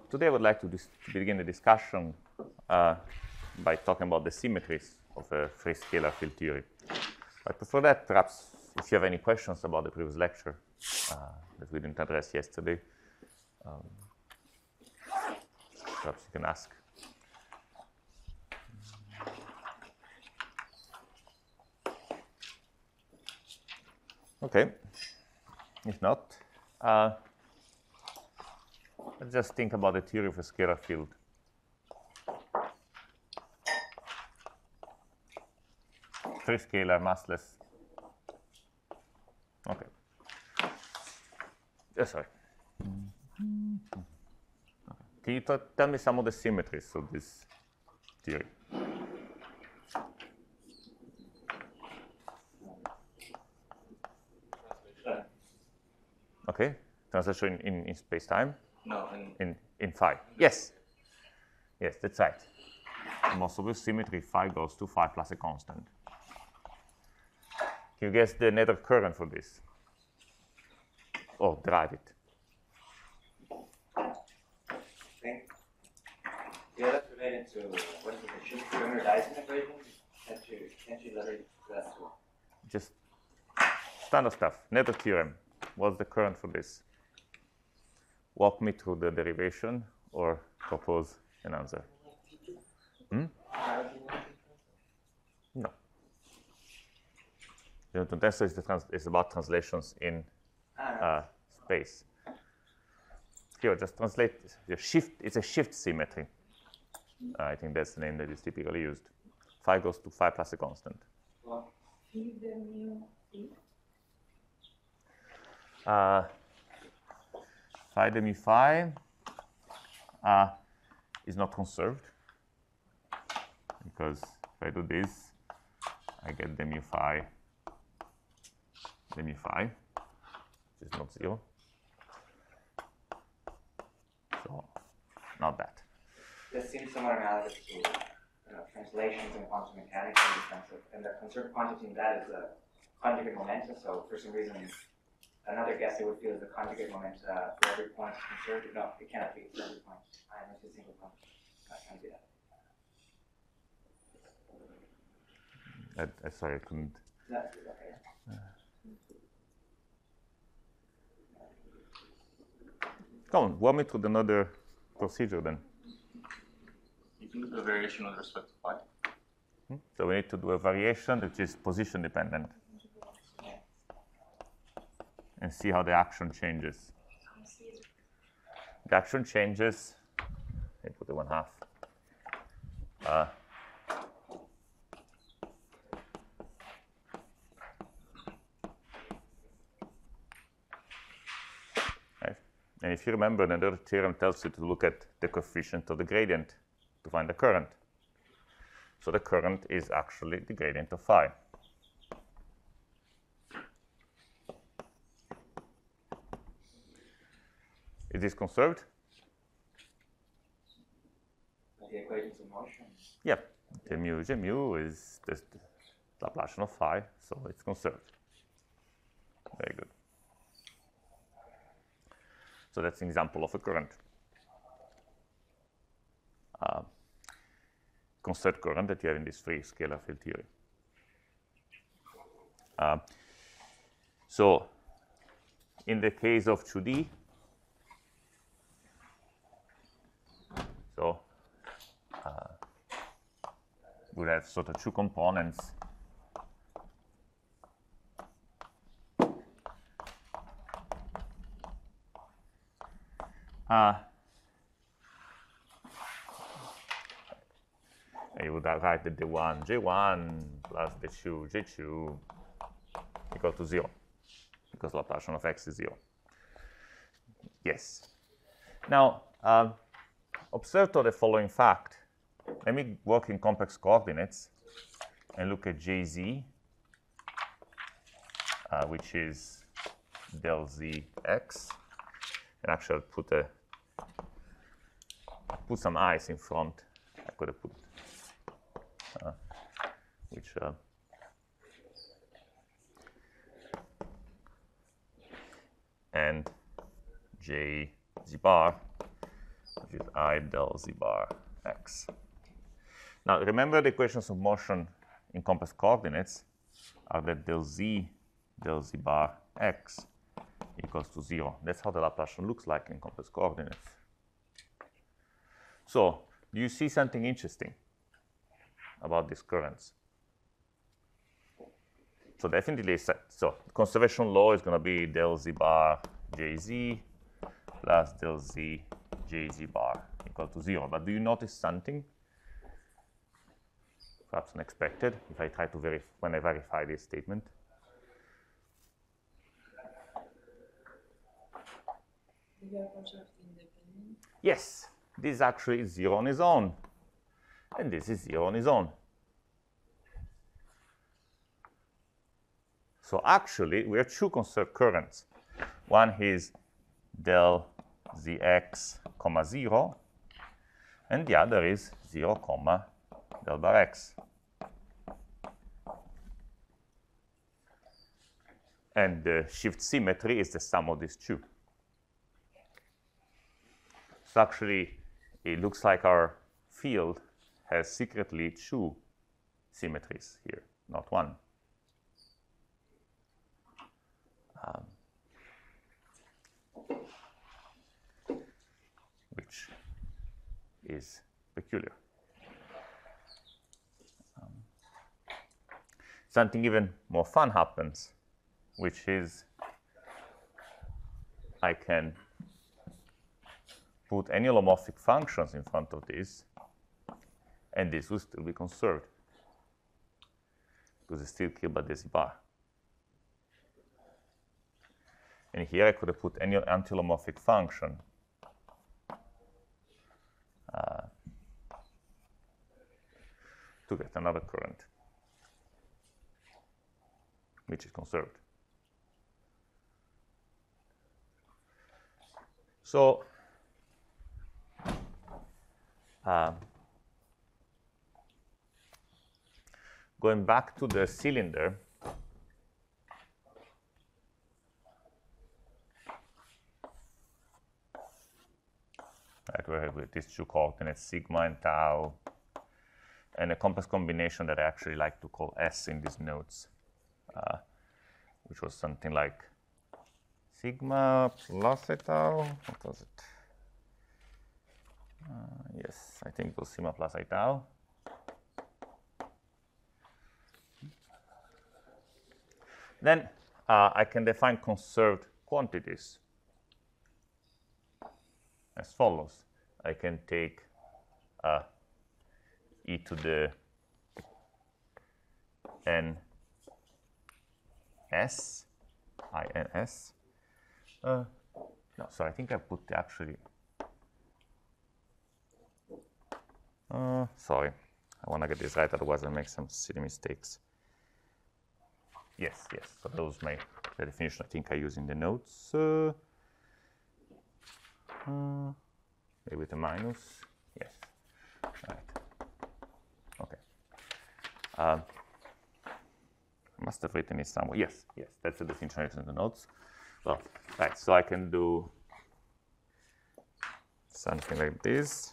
today I would like to begin the discussion by talking about the symmetries of a free scalar field theory. But before that, perhaps if you have any questions about the previous lecture that we didn't address yesterday, perhaps you can ask. Okay. If not, let's just think about the theory of a scalar field. Free scalar, massless. Okay. Sorry. Okay. Can you tell me some of the symmetries of this theory? Okay. Translation in space-time? No, in phi. Yes. Yes, that's right. Most of the symmetry phi goes to phi plus a constant. Can you guess the net of current for this? Or derive it? I think that's related to what is it, the Schmidt-Dyson equation? Can't you relate that to? Just standard stuff. Net theorem. What's the current for this? Walk me through the derivation or propose an answer. No. The Newton tensor is about translations in space. Here, just translate the shift. It's a shift symmetry. I think that's the name that is typically used. Phi goes to phi plus a constant. Well, Phi de mu phi is not conserved because if I do this, I get de mu phi, which is not 0. So, not that. this seems somewhat analogous to translations in quantum mechanics in the sense of, and the conserved quantity in that is a conjugate momentum. So, for some reason, another guess I would feel is the conjugate moment for every point is conserved. No, it cannot be for every point. I am a single point. I'm not trying to do that. Sorry, I couldn't. That's okay. Come on, walk me through another procedure then. You can do the variation with respect to phi. So we need to do a variation which is position dependent and see how the action changes. The action changes. I put the 1/2. And if you remember, another theorem tells you to look at the coefficient of the gradient to find the current. So the current is actually the gradient of phi. Is this conserved? The equations of motion. Yeah. The mu is the Laplacian of phi, so it's conserved. Very good. So that's an example of a current. Conserved current that you have in this free scalar field theory. So in the case of 2D, so we'll have sort of two components. You would write that the 1 J1 plus the 2 J2 equal to 0 because Laplacian of x is 0. Yes. Now, observe the following fact. Let me work in complex coordinates and look at Jz, which is del zx. And actually, I'll put some i's in front. I could have put which and J z bar which is I del z bar x. Now, remember the equations of motion in compass coordinates are that del z bar x equals to 0. That's how the Laplacian looks like in compass coordinates. So, do you see something interesting about these currents? So definitely, so conservation law is going to be del z bar jz plus del z jz bar equal to 0. But do you notice something? Perhaps unexpected, if I try to verify, when I verify this statement. They are conserved independent. Yes, this actually is 0 on its own. And this is 0 on its own. So actually, we have two conserved currents. One is del zx comma 0, and the other is 0 comma del bar x. And the shift symmetry is the sum of these two. So actually, it looks like our field has secretly two symmetries here, not one. Which is peculiar. Something even more fun happens, which is I can put any holomorphic functions in front of this, and this will still be conserved, because it's still killed by the z bar. And here I could have put any anti-holomorphic function to get another current, which is conserved. So going back to the cylinder, right, we have these two coordinates, sigma and tau, and a compass combination that I actually like to call S in these notes, which was something like sigma plus a tau. What was it? Yes, I think it was sigma plus a tau. Then I can define conserved quantities as follows. I can take e to the n s, I n s. No, so I think I put actually. Sorry, I want to get this right, otherwise I make some silly mistakes. Yes, so those my the definition I think I use in the notes. Maybe with a minus. Yes. Right. Okay. I must have written it somewhere. Yes, that's the definition in the notes. Well, right. So I can do something like this.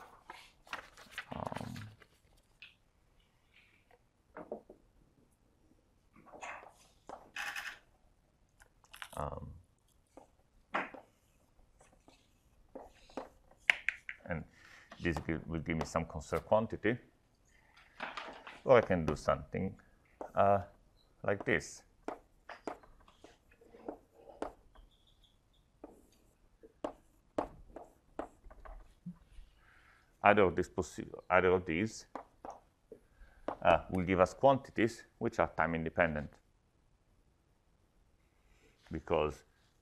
And this will give me some conserved quantity. Or I can do something like this. Either of these will give us quantities which are time independent, because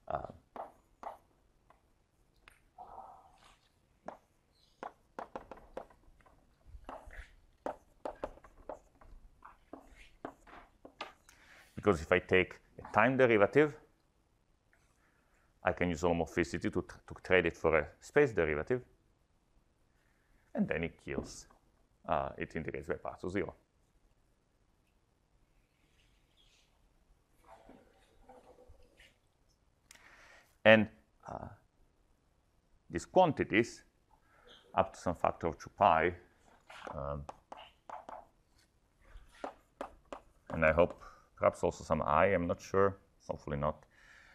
if I take a time derivative, I can use holomorphicity to trade it for a space derivative, and then it kills. It integrates by parts to 0. And these quantities up to some factor of 2 pi. And I hope perhaps also some I, I'm not sure, hopefully not.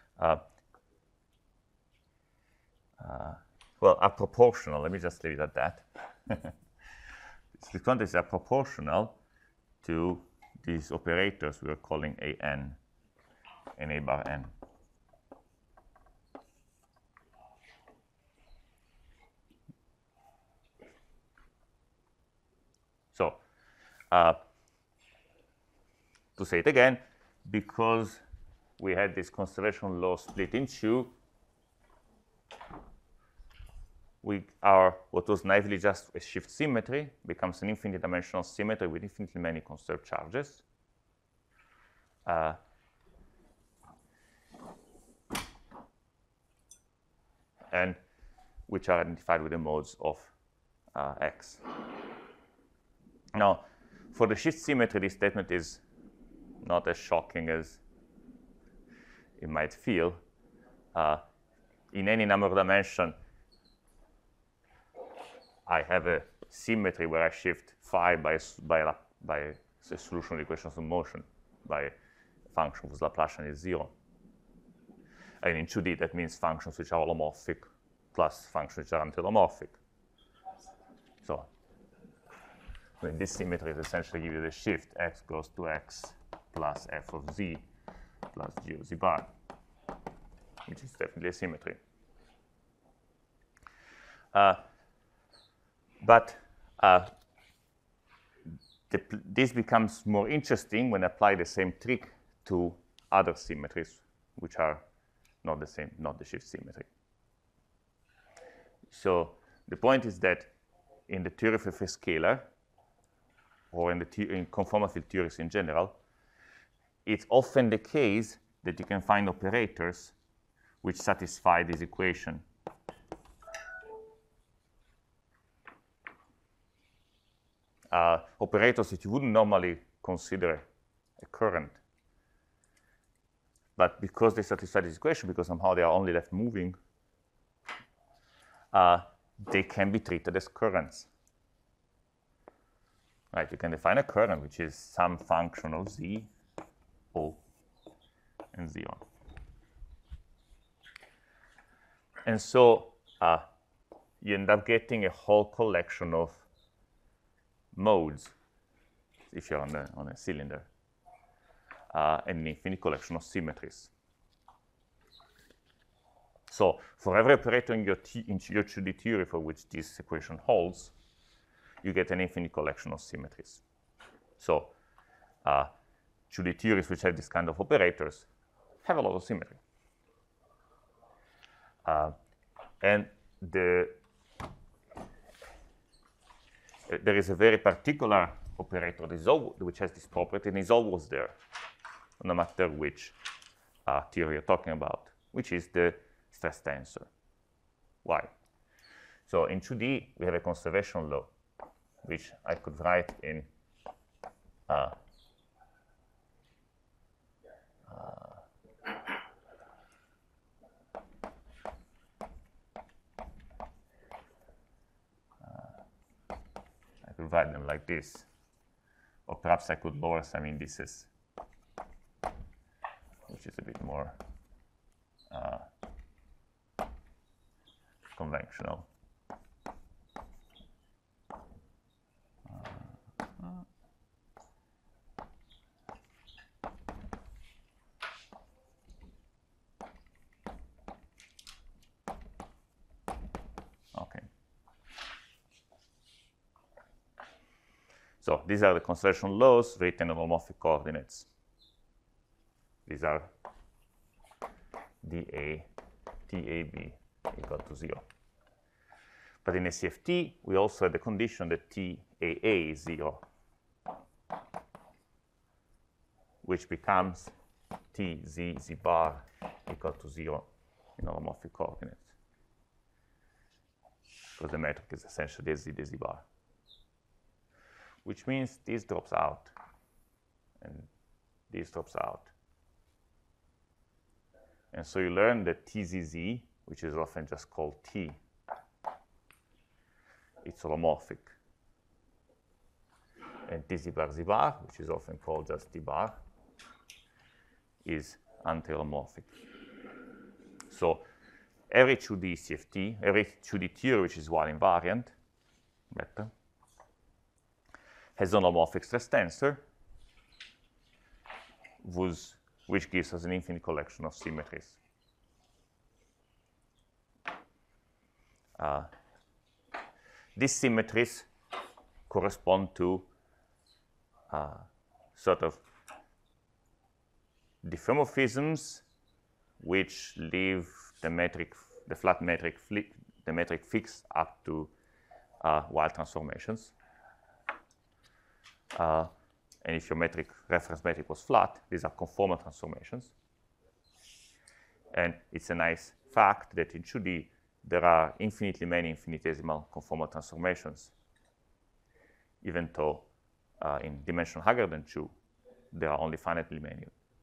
Well, are proportional. Let me just leave it at that. These quantities are proportional to these operators we are calling an and a bar n. So, to say it again, because we had this conservation law split in two, what was naively just a shift symmetry becomes an infinite dimensional symmetry with infinitely many conserved charges. And which are identified with the modes of X. Now, for the shift symmetry, this statement is not as shocking as it might feel. In any number of dimension, I have a symmetry where I shift phi by a solution of the equations of motion by a function whose Laplacian is 0. And in 2D, that means functions which are holomorphic plus functions which are anti-holomorphic. So, this symmetry is essentially give you the shift x goes to x plus f of z plus g of z bar, which is definitely a symmetry. But this becomes more interesting when I apply the same trick to other symmetries, which are not the same, not the shift symmetry. So the point is that in the theory of a scalar, or in conformal field theories in general, it's often the case that you can find operators which satisfy this equation. Operators that you wouldn't normally consider a current. But because they satisfy this equation, because somehow they are only left moving, they can be treated as currents. Right, you can define a current, which is some function of z, O, and z on. And so you end up getting a whole collection of modes, if you're on a cylinder, and an infinite collection of symmetries. So for every operator in your 2D theory for which this equation holds, you get an infinite collection of symmetries. So 2D theories which have this kind of operators have a lot of symmetry. And there is a very particular operator which has this property and is always there, no matter which theory you're talking about, which is the stress tensor. Why? So in 2D, we have a conservation law, which I could write in I could write them like this, or perhaps I could lower some indices, which is a bit more conventional. Okay. So these are the conservation laws written in holomorphic coordinates. These are dA, TAB equal to 0. But in a CFT, we also have the condition that TAA is 0, which becomes TZ Z bar equal to 0 in holomorphic coordinates, because the metric is essentially Z bar, which means this drops out, and this drops out. And so you learn that TZZ, which is often just called T, it's holomorphic. And Tz bar Z bar, which is often called just T bar, is anti-holomorphic. So every 2D CFT, every 2D theory which is Weyl invariant, better, has an holomorphic stress tensor which gives us an infinite collection of symmetries. These symmetries correspond to sort of diffeomorphisms which leave the metric fixed up to Weyl transformations. And if your reference metric was flat, these are conformal transformations. And it's a nice fact that in 2D, there are infinitely many infinitesimal conformal transformations, even though in dimension higher than 2, there are only finitely many.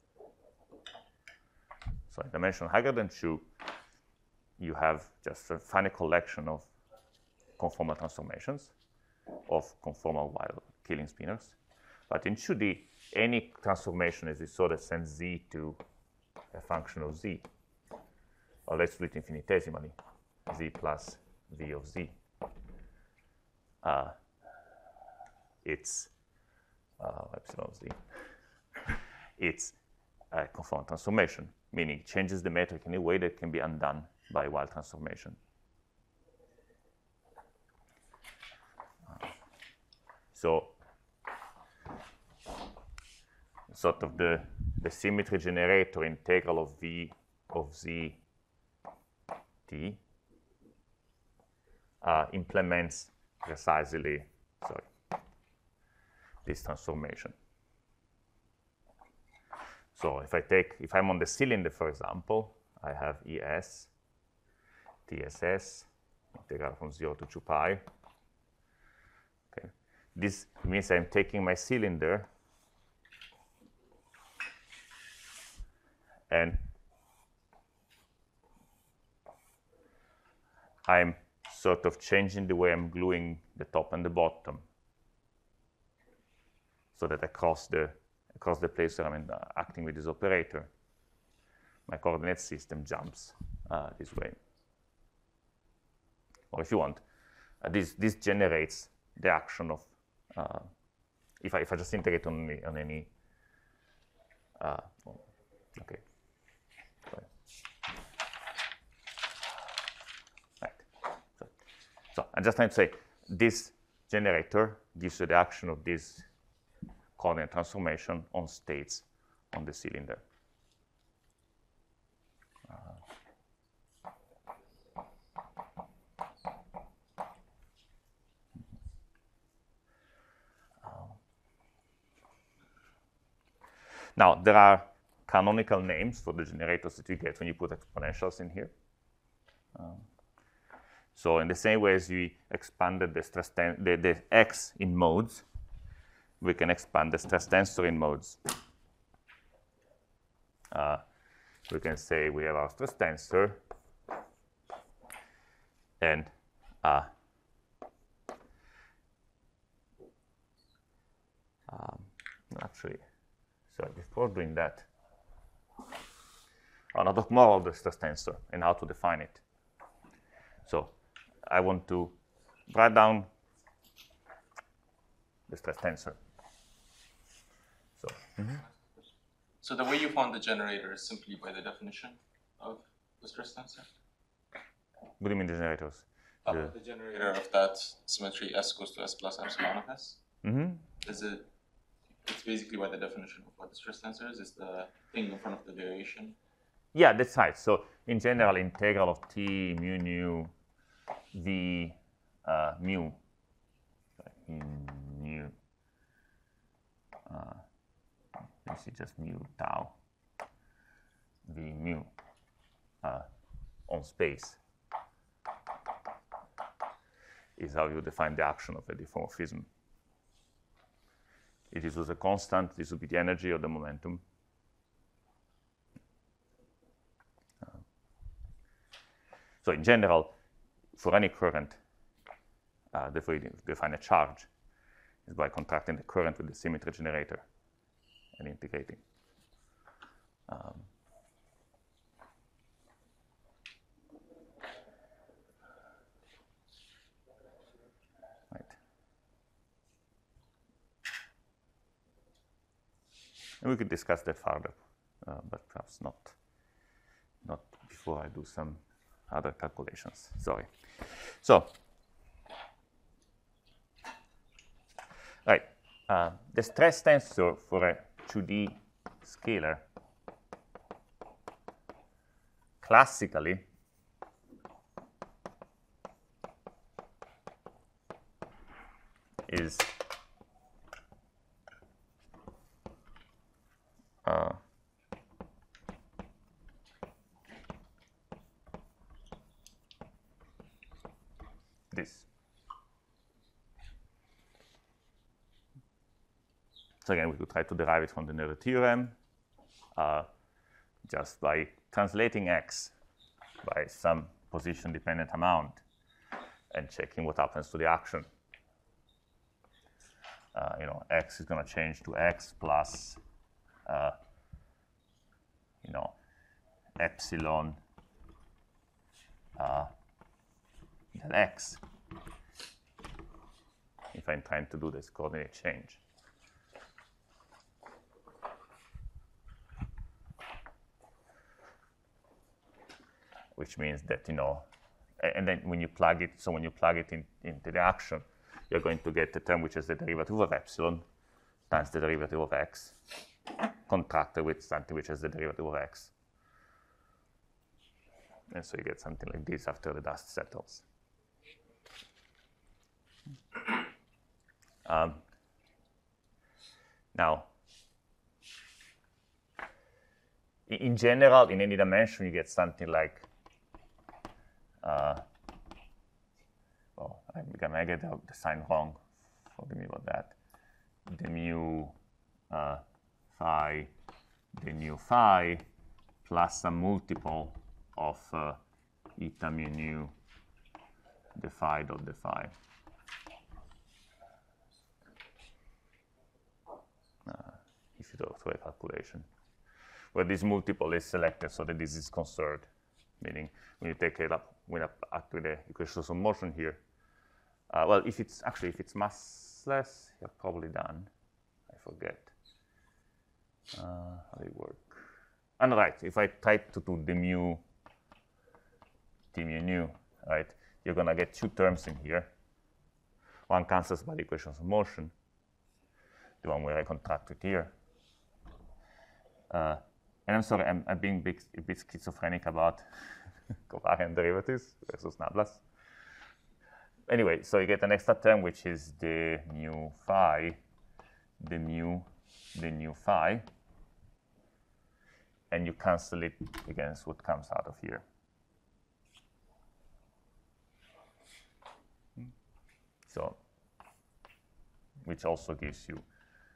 So in dimension higher than 2, you have just a finite collection of conformal transformations of conformal Weyl killing spinors. But in 2D, any transformation, as we saw, that sends Z to a function of Z, or let's do it infinitesimally, Z plus V of Z. It's epsilon Z. It's a conformal transformation, meaning it changes the metric in a way that can be undone by Weyl transformation. So sort of the symmetry generator integral of V of Z T implements precisely, this transformation. So if I'm on the cylinder, for example, I have ES, TSS, integral from 0 to 2 pi. Okay. This means I'm taking my cylinder and I'm sort of changing the way I'm gluing the top and the bottom, so that across the place where I'm acting with this operator, my coordinate system jumps this way. Or if you want, this generates the action of, if I just integrate on any, okay. Right. So I'm just trying to say, this generator gives you the action of this coordinate transformation on states on the cylinder. Now, there are canonical names for the generators that you get when you put exponentials in here. So in the same way as we expanded the X in modes, we can expand the stress tensor in modes. We can say we have our stress tensor, and actually, so before doing that, I want to talk more about the stress tensor and how to define it. So I want to write down the stress tensor. So, So the way you found the generator is simply by the definition of the stress tensor? What do you mean the generators? The generator of that symmetry S goes to S plus epsilon of S? Is it? It's basically by the definition of what the stress tensor is. It's the thing in front of the variation. Yeah, that's right. So in general, integral of T mu nu V mu mu. This is just mu tau V mu on space is how you define the action of a diffeomorphism. If this was a constant, this would be the energy or the momentum. So in general, for any current, therefore you define a charge is by contracting the current with the symmetry generator and integrating. Right. And we could discuss that further, but perhaps not before I do some other calculations. Sorry. So, right, the stress tensor for a 2D scalar classically is this. So again, we could try to derive it from the Noether theorem just by translating x by some position-dependent amount and checking what happens to the action. X is going to change to x plus, epsilon del x if I'm trying to do this coordinate change. Which means that, and then when you plug it, so when you plug it into the action, you're going to get a term which is the derivative of epsilon times the derivative of x, contracted with something which is the derivative of x. And so you get something like this after the dust settles. Now, in general, in any dimension, you get something like, I get the sign wrong. Forgive me about that. The mu phi, the nu phi, plus some multiple of eta mu nu, the phi dot the phi. If you do a calculation, where this multiple is selected so that this is conserved, meaning when you take it up, with the equations of motion here, well, if it's massless, you're probably done. I forget. How do it work? And right, if I try to do the mu nu, right, you're going to get two terms in here. One cancels by the equations of motion, the one where I contract it here. And I'm sorry, I'm being a bit schizophrenic about covariant derivatives versus nablas. Anyway, so you get an extra term, which is the nu phi, the nu phi, and you cancel it against what comes out of here. So, which also gives you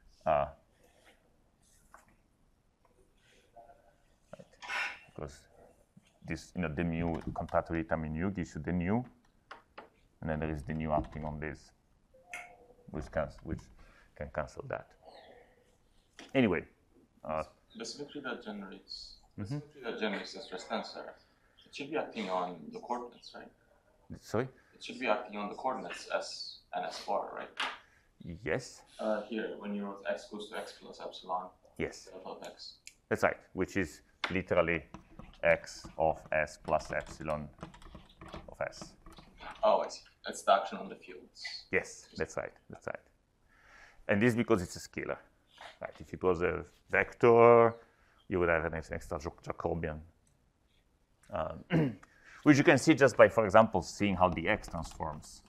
because this, the mu compared to eta mu nu gives you the nu, and then there is the nu acting on this, which can cancel that. Anyway, the symmetry that generates the stress tensor, it should be acting on the coordinates, right? Sorry? It should be acting on the coordinates s and s bar, right? Yes. Here, when you wrote x goes to x plus epsilon. Yes. Of x. That's right, which is literally x of s plus epsilon of s. Oh, I see. It's the action on the fields. Yes, that's right. That's right. And this because it's a scalar. Right. If it was a vector, you would have an extra Jacobian, which you can see just by, for example, seeing how the x transforms.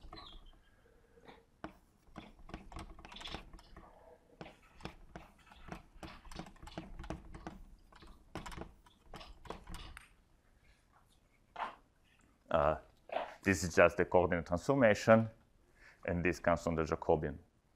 This is just the coordinate transformation, and this comes from the Jacobian.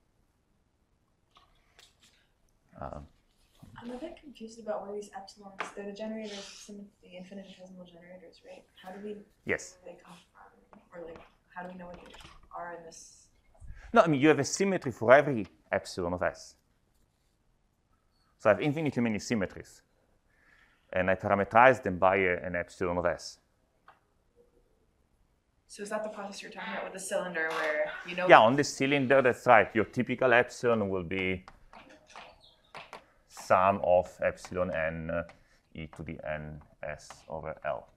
I'm a bit confused about where these epsilons, they're the generators, the infinitesimal generators, right? How do we know Yes. where they come from? Or how do we know what they are in this? No, I mean, you have a symmetry for every epsilon of S. So I have infinitely many symmetries. And I parameterize them by an epsilon of S. So is that the process you're talking about with the cylinder where you know? Yeah, on the cylinder, that's right. Your typical epsilon will be sum of epsilon n e to the n s over L.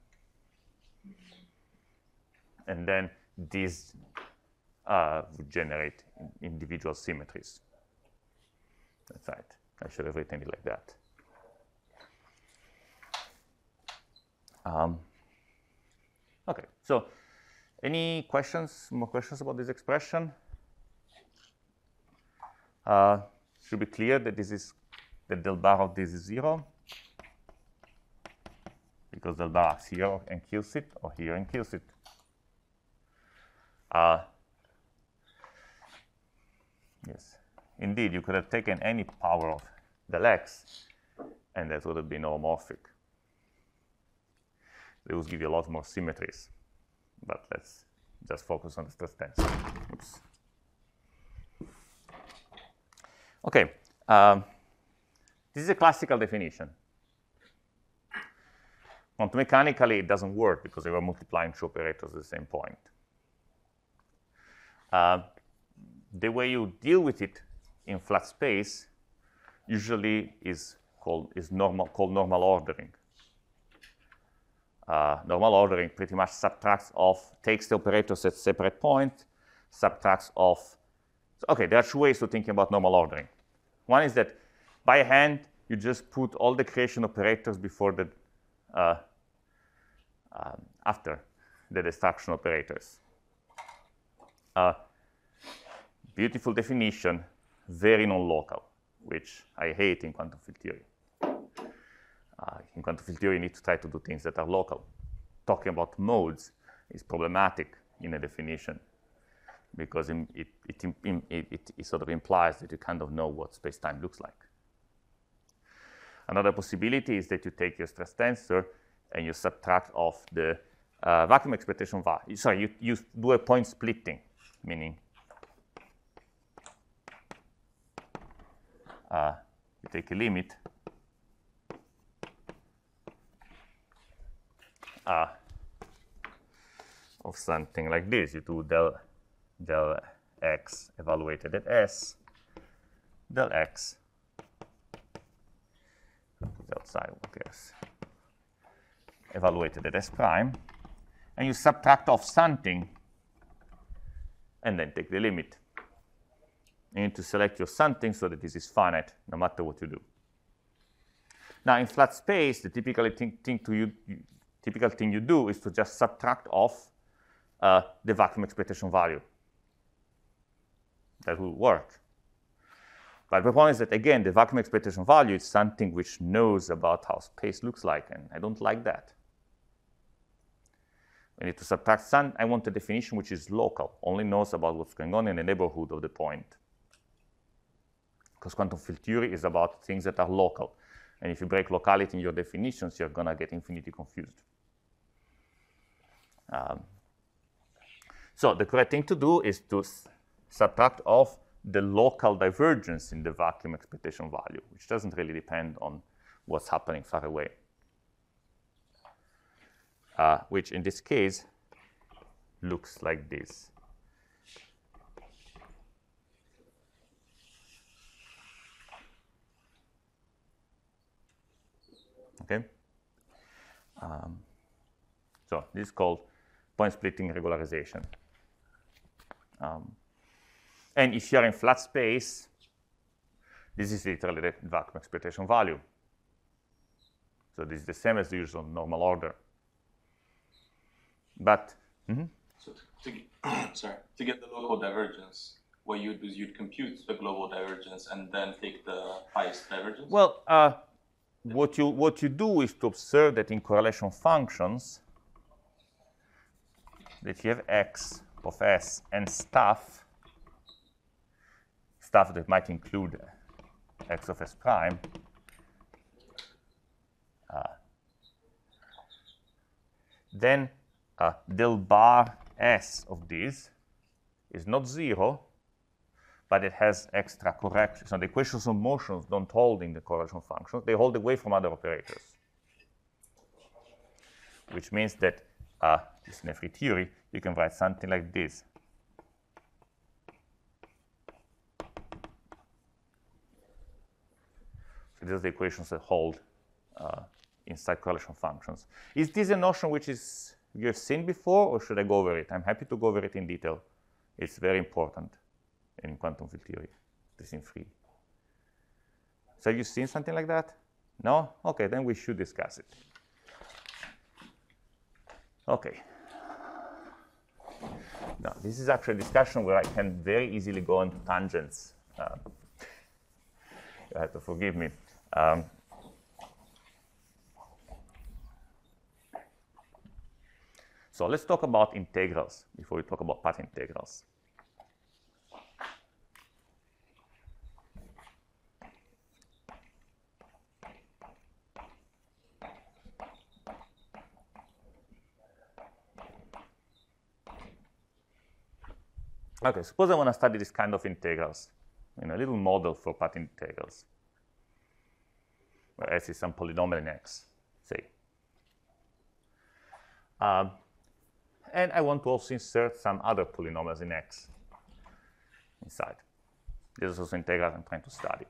And then these would generate individual symmetries. That's right. I should have written it like that. Okay, so any questions, more questions about this expression? Should be clear that this is that del bar of this is 0 because del bar is here and kills it, or here and kills it. Yes, indeed, you could have taken any power of del x, and that would have been homomorphic. They will give you a lot more symmetries, but let's just focus on the stress tensor. Oops. Okay, this is a classical definition. Quantum mechanically, it doesn't work because they were multiplying two operators at the same point. The way you deal with it in flat space usually is called normal ordering. Normal ordering pretty much subtracts off, takes the operators at separate points, subtracts off. So, okay, there are two ways to thinking about normal ordering. One is that by hand, you just put all the creation operators before the after the destruction operators. Beautiful definition, very non-local, which I hate in quantum field theory. In quantum field theory, you need to try to do things that are local. Talking about modes is problematic in a definition because it sort of implies that you kind of know what space-time looks like. Another possibility is that you take your stress tensor and you subtract off the vacuum expectation value. Sorry, you do a point splitting, meaning you take a limit of something like this. You do del x evaluated at S, del x outside, I guess, evaluated at S prime, and you subtract off something and then take the limit. You need to select your something so that this is finite no matter what you do. Now, in flat space, the typical thing you do is to just subtract off the vacuum expectation value. That will work. But the point is that, again, the vacuum expectation value is something which knows about how space looks like, and I don't like that. I need to subtract some. I want a definition which is local, only knows about what's going on in the neighborhood of the point. Because quantum field theory is about things that are local. And if you break locality in your definitions, you're going to get infinitely confused. So the correct thing to do is to subtract off the local divergence in the vacuum expectation value, which doesn't really depend on what's happening far away, which in this case looks like this. Okay. So this is called point splitting regularization. And if you're in flat space, this is literally the vacuum expectation value. So this is the same as the usual normal order. But so to get the local divergence, what you'd do is you'd compute the global divergence and then take the highest divergence? Well, what you do is to observe that in correlation functions, that you have x of S and stuff that might include x of S prime, then del bar S of this is not 0, but it has extra corrections. So the equations of motions don't hold in the correlation functions. They hold away from other operators, which means that this in a free theory, you can write something like this. So these are the equations that hold inside correlation functions. Is this a notion which you have seen before, or should I go over it? I'm happy to go over it in detail. It's very important in quantum field theory, this in free. So have you seen something like that? No? Okay, then we should discuss it. Okay. Now, this is actually a discussion where I can very easily go into tangents. You have to forgive me. So let's talk about integrals before we talk about path integrals. Okay, suppose I want to study this kind of integrals in a little model for path integrals, where S is some polynomial in X, say. And I want to also insert some other polynomials in X inside. This is also integrals I'm trying to study.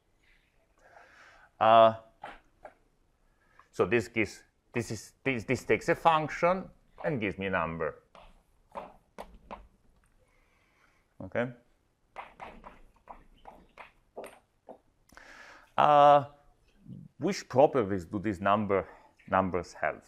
So this takes a function and gives me a number. Okay. Which properties do these numbers have?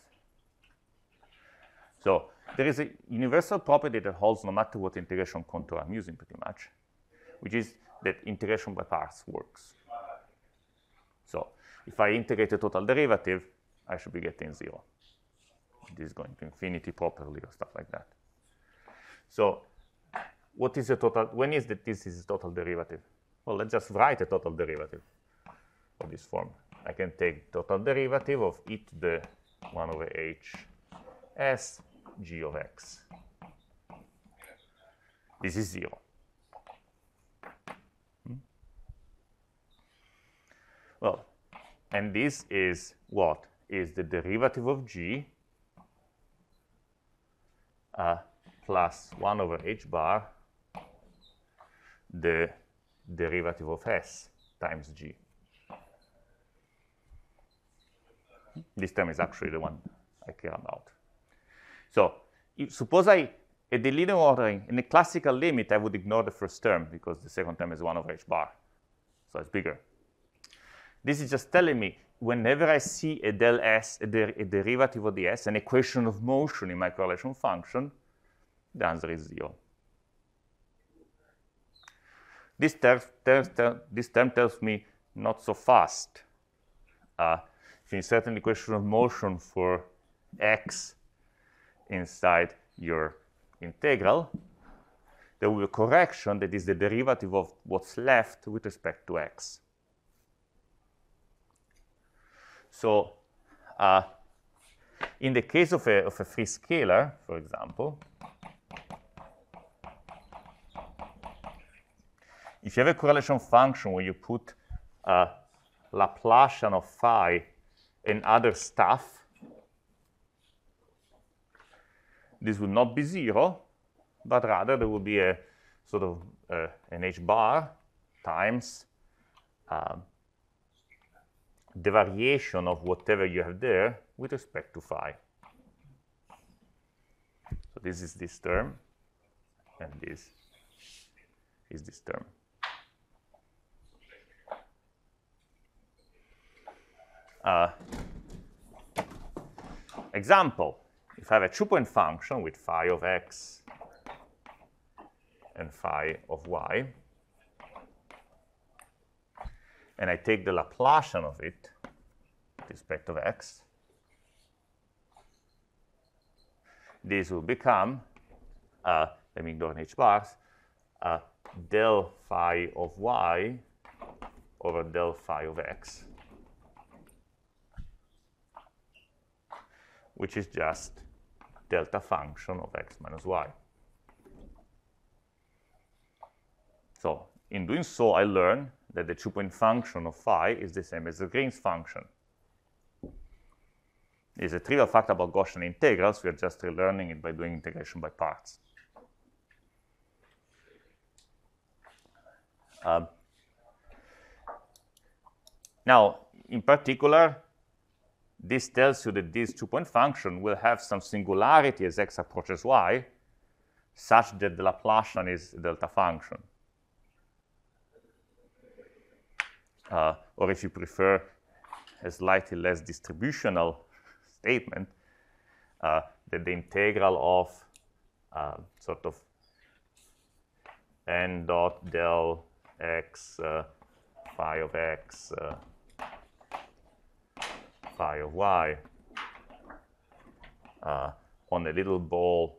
So there is a universal property that holds no matter what integration contour I'm using pretty much, which is that integration by parts works. So if I integrate the total derivative, I should be getting 0. This is going to infinity properly or stuff like that. So what is the total? When is that this is a total derivative? Well, let's just write a total derivative of this form. I can take total derivative of e to the 1 over h s g of x. This is 0. Well, and this is what? Is the derivative of g plus 1 over h bar, the derivative of s times g. This term is actually the one I care about. So suppose at the linear ordering, in the classical limit, I would ignore the first term because the second term is 1 over h bar. So it's bigger. This is just telling me whenever I see a del s, a derivative of the s, an equation of motion in my correlation function, the answer is 0. This term tells me not so fast. If you insert an equation of motion for x inside your integral, there will be a correction that is the derivative of what's left with respect to x. So in the case of a free scalar, for example, if you have a correlation function where you put Laplacian of phi and other stuff, this will not be 0, but rather there will be a sort of an h bar times the variation of whatever you have there with respect to phi. So this is this term, and this is this term. Example, if I have a 2-point function with phi of x and phi of y, and I take the Laplacian of it with respect of x, this will become, let me ignore h bars, del phi of y over del phi of x, which is just delta function of x minus y. So in doing so, I learn that the 2-point function of phi is the same as the Green's function. It's a trivial fact about Gaussian integrals. We are just relearning it by doing integration by parts. Now, in particular, this tells you that this 2-point function will have some singularity as x approaches y, such that the Laplacian is a delta function. Or if you prefer a slightly less distributional statement, that the integral of sort of n dot del x phi of x phi of y on a little ball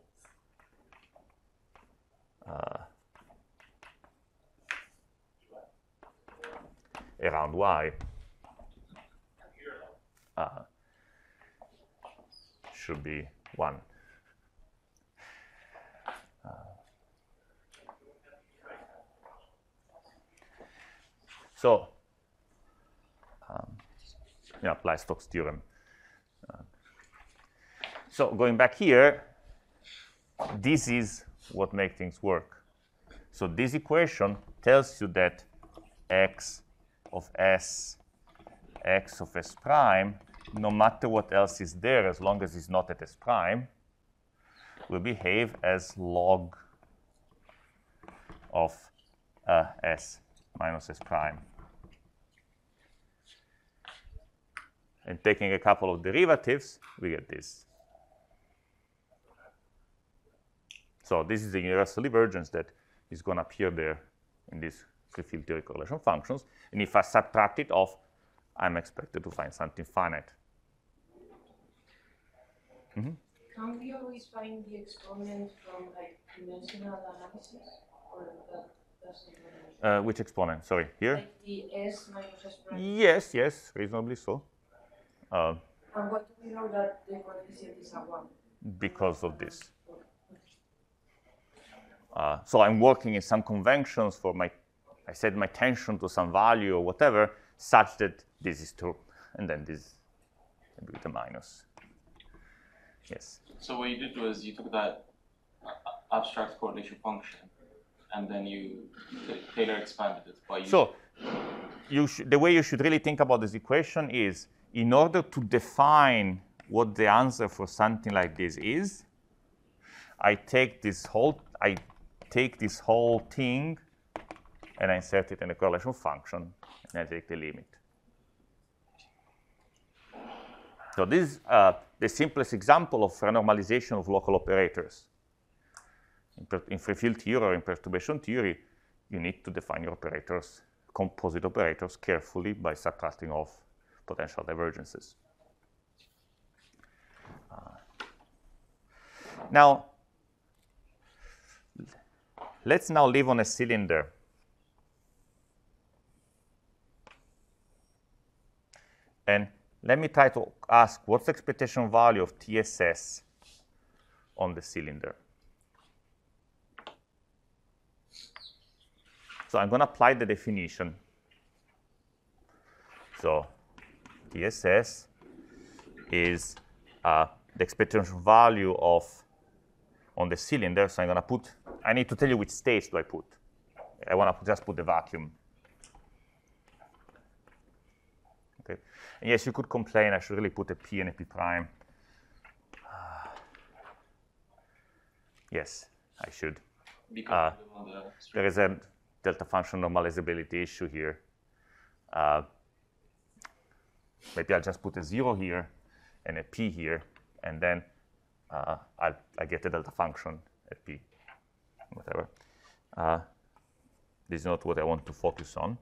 around y should be 1. So, apply Stokes' theorem. So going back here, this is what makes things work. So this equation tells you that x of s, x of s prime, no matter what else is there, as long as it's not at s prime, will behave as log of s minus s prime. And taking a couple of derivatives, we get this. So this is the universal divergence that is going to appear there in these free field theory correlation functions. And if I subtract it off, I'm expected to find something finite. Can we always find the exponent from like dimensional analysis, or that doesn't matter? Which exponent? Sorry, here? Like the s minus s prime. Yes, yes, reasonably so. And what do we know that the coefficient is a 1? Because of this. So I'm working in some conventions for I set my tension to some value or whatever, such that this is true. And then this with a minus. Yes. So what you did was you took that abstract correlation function, and then you Taylor expanded it by using. So the way you should really think about this equation is, in order to define what the answer for something like this is, I take this whole thing and I insert it in a correlation function, and I take the limit. So this is the simplest example of renormalization of local operators. In free field theory or in perturbation theory, you need to define your operators, composite operators, carefully by subtracting off potential divergences. Now, let's now live on a cylinder. And let me try to ask, what's the expectation value of TSS on the cylinder? So I'm going to apply the definition. So TSS is the expectation value on the cylinder. So I'm going to put, I need to tell you which states do I put. I want to just put the vacuum. Okay. And yes, you could complain, I should really put a P and a P prime. Yes, I should. Because there is a delta function normalizability issue here. Maybe I'll just put a 0 here and a P here, and then I get a delta function at P, whatever. This is not what I want to focus on.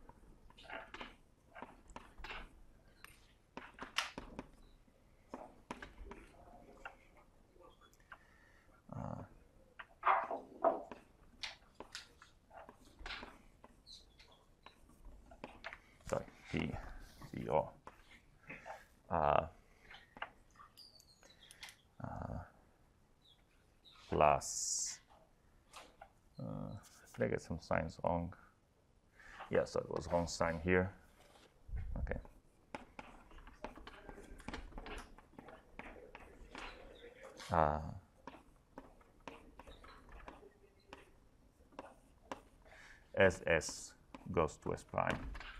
Sorry, P 0. Plus Did I get some signs wrong? Yeah, so it was wrong sign here. Okay. As S goes to S prime.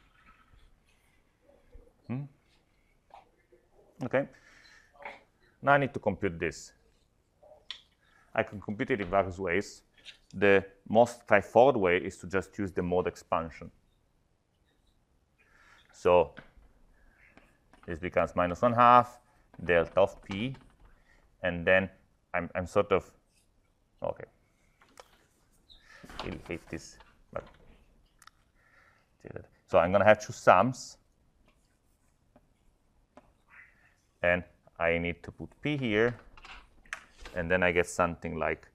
Okay. Now I need to compute this. I can compute it in various ways. The most straightforward way is to just use the mode expansion. So this becomes minus 1/2 delta of P, and then I'm sort of, okay, really hate this, but so I'm going to have two sums, and I need to put P here, and then I get something like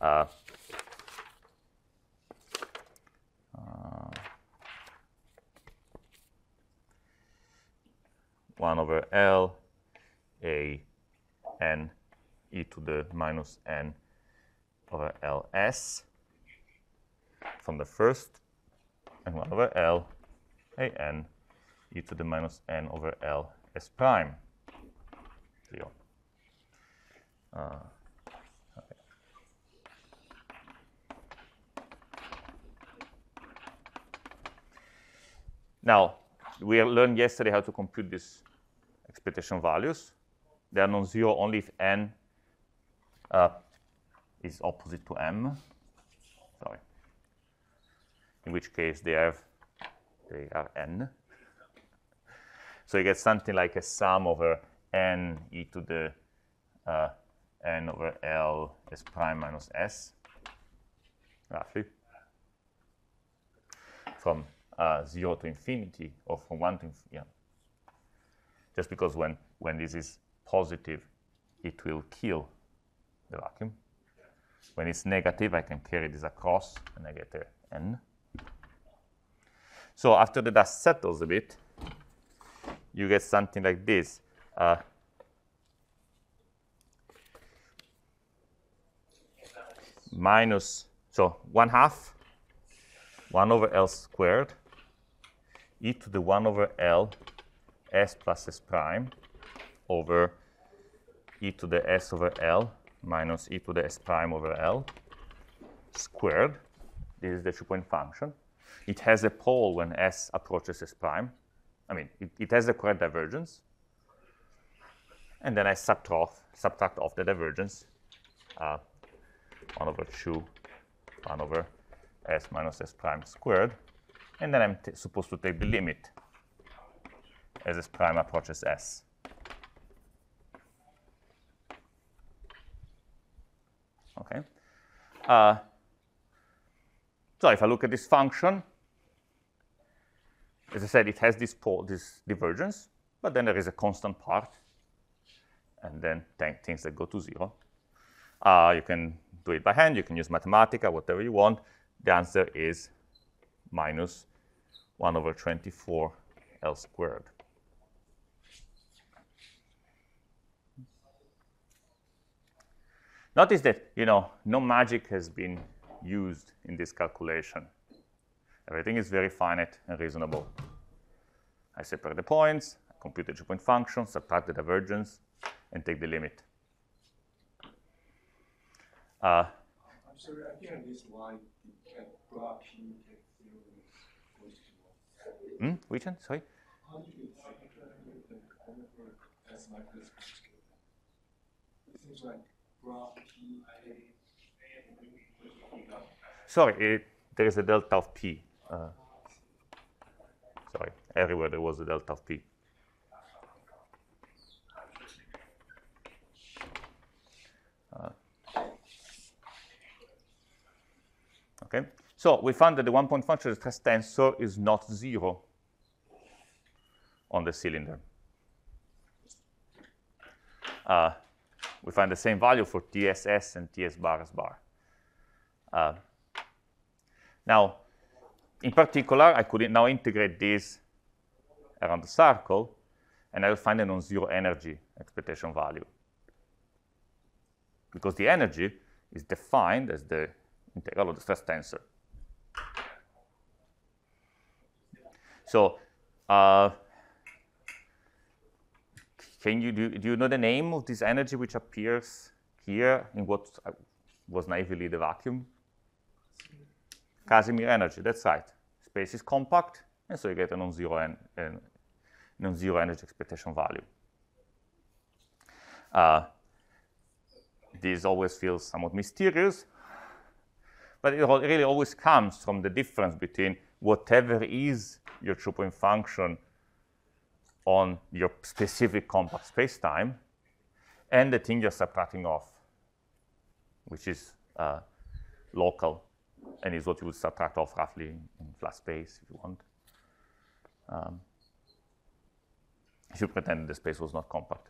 1 over L A n e to the minus n over Ls from the first, and 1 over L A n e to the minus n over L S prime 0. Okay. Now, we learned yesterday how to compute these expectation values. They are non-zero only if n is opposite to m. Sorry. In which case they are n. So you get something like a sum over n e to the n over L S prime minus S, roughly, from 0 to infinity, or from 1 to infinity. Yeah. Just because when this is positive, it will kill the vacuum. When it's negative, I can carry this across, and I get a n. So after the dust settles a bit, you get something like this. Minus, so 1/2, 1 over L squared, e to the 1 over L S plus S prime over e to the S over L minus e to the S prime over L squared. This is the 2-point function. It has a pole when S approaches S prime. I mean, it has the correct divergence. And then I subtract off the divergence. 1 over 2, 1 over S minus S prime squared. And then I'm supposed to take the limit as S prime approaches S. Okay. So if I look at this function, as I said, it has this divergence, but then there is a constant part, and then things that go to 0. You can do it by hand, you can use Mathematica, whatever you want. The answer is minus 1 over 24 L squared. Notice that, no magic has been used in this calculation. Everything is very finite and reasonable. I separate the points, I compute the 2-point function, subtract the divergence, and take the limit. I'm sorry, I think this line can graph P take 0 goes to 1. Which one? Sorry? How do you get the over S minus S? It seems like graph P. Sorry, there is a delta of P. Sorry, everywhere there was a delta of P. Okay, so we found that the 1-point function of the stress tensor is not 0 on the cylinder. We find the same value for TSS and TS bar S bar. Now, in particular, I could now integrate this around the circle, and I will find a non-zero energy expectation value. Because the energy is defined as the integral of the stress tensor. So, do you know the name of this energy which appears here in what was naively the vacuum? Casimir energy, that's right. Space is compact, and so you get a non-zero energy expectation value. This always feels somewhat mysterious, but it really always comes from the difference between whatever is your two-point function on your specific compact space-time and the thing you're subtracting off, which is local, and is what you would subtract off roughly in flat space if you want. If you pretend the space was not compact.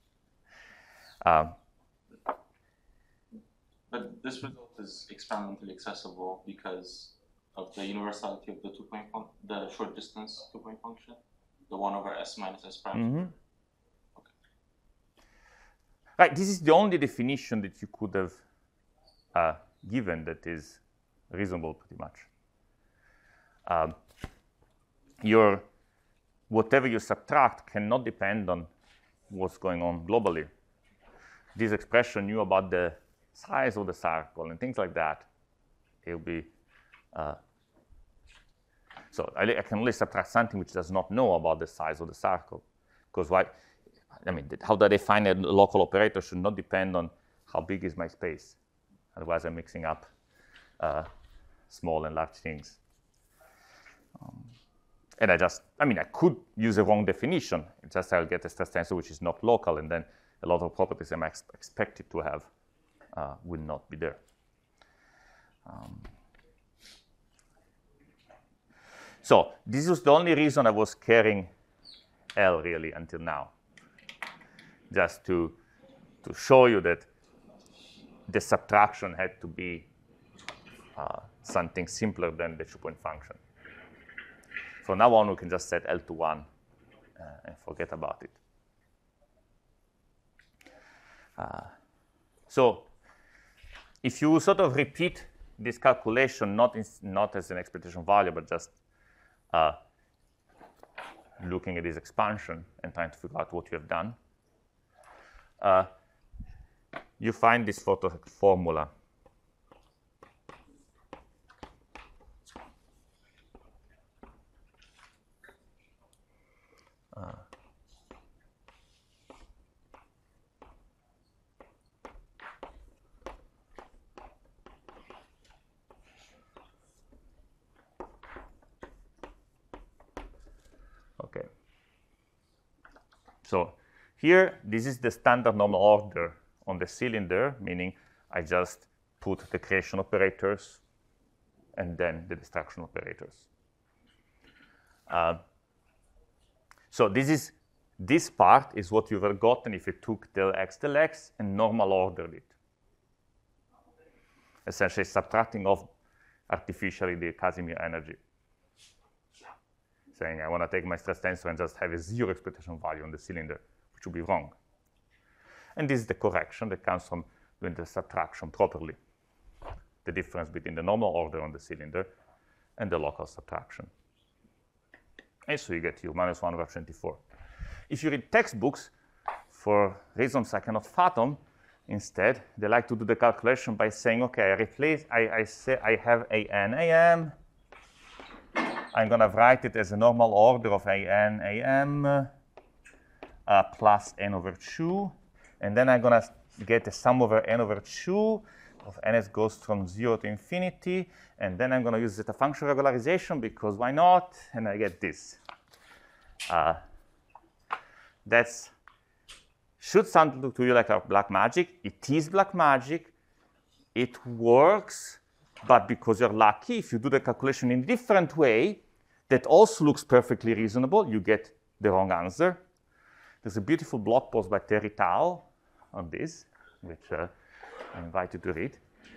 But this result is experimentally accessible because of the universality of the the short distance two-point function, the 1 over s minus s prime. Mm-hmm. Okay. Right, this is the only definition that you could have given that is reasonable pretty much. Whatever you subtract cannot depend on what's going on globally. This expression knew about the size of the circle and things like that. It will be so I can only subtract something which does not know about the size of the circle, because how do I define a local operator should not depend on how big is my space. Otherwise, I'm mixing up small and large things. And I could use a wrong definition. It's just I'll get a stress tensor which is not local, and then a lot of properties I'm expected to have will not be there. So this was the only reason I was carrying L really until now, just to show you that the subtraction had to be something simpler than the two-point function. From now on, we can just set L to 1 and forget about it. So if you sort of repeat this calculation, not as an expectation value, but just looking at this expansion and trying to figure out what you have done, you find this formula. Okay. So here, this is the standard normal order on the cylinder, meaning I just put the creation operators and then the destruction operators. So this part is what you would have gotten if you took del x and normal ordered it. Essentially subtracting off artificially the Casimir energy. Saying I want to take my stress tensor and just have a 0 expectation value on the cylinder, which would be wrong. And this is the correction that comes from doing the subtraction properly. The difference between the normal order on the cylinder and the local subtraction. And so you get your minus 1 over 24. If you read textbooks, for reasons I cannot fathom, instead, they like to do the calculation by saying, okay, I have an AM. I'm going to write it as a normal order of an AM plus n over 2. And then I'm going to get a sum over n over 2 of ns goes from 0 to infinity. And then I'm going to use zeta function regularization because why not? And I get this. That should sound to you like black magic. It is black magic. It works. But because you're lucky, if you do the calculation in a different way, that also looks perfectly reasonable, you get the wrong answer. There's a beautiful blog post by Terry Tao on this, which I invite you to read.